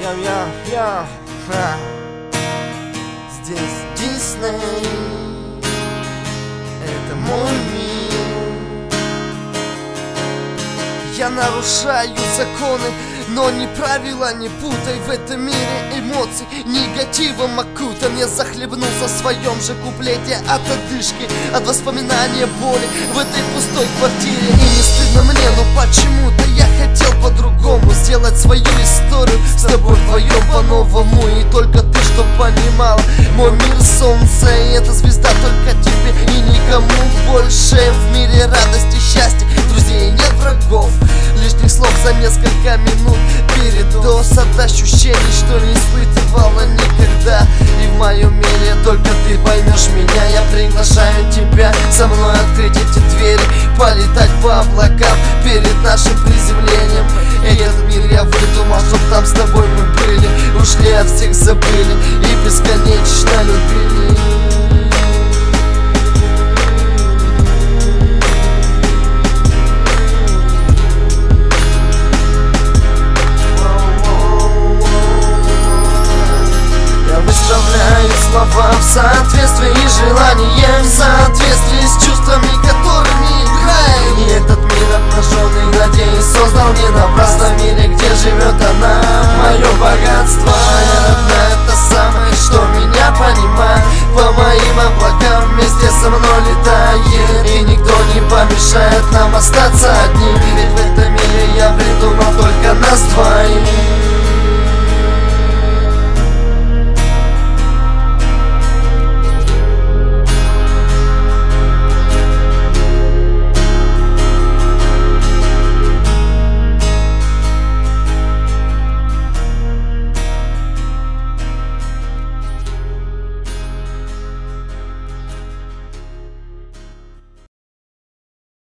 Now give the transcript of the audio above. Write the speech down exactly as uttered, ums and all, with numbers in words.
Я-я-я-я. Здесь Дисней, это мой мир. Я нарушаю законы, но не правила, не путай. В этом мире эмоций негативом окутан. Я захлебнулся в своем же куплете от одышки, от воспоминания боли в этой пустой квартире. И не стыдно мне, но почему-то я хотел по-другому сделать свою историю с тобой вдвоем по-новому. И только ты, что понимала, мой мир солнце, и эта звезда только тебе и никому больше. В мире радости, счастья, друзей нет врагов. Лишних слов за несколько минут передоз от ощущений, что не испытывала никогда. И в моем мире только ты поймешь меня. Я приглашаю тебя со мной открыть эти двери, полетать по облакам перед нашим приземлением. И этот мир я выдумал, чтоб там с тобой мы были, ушли от всех, забыли и бесконечно любили.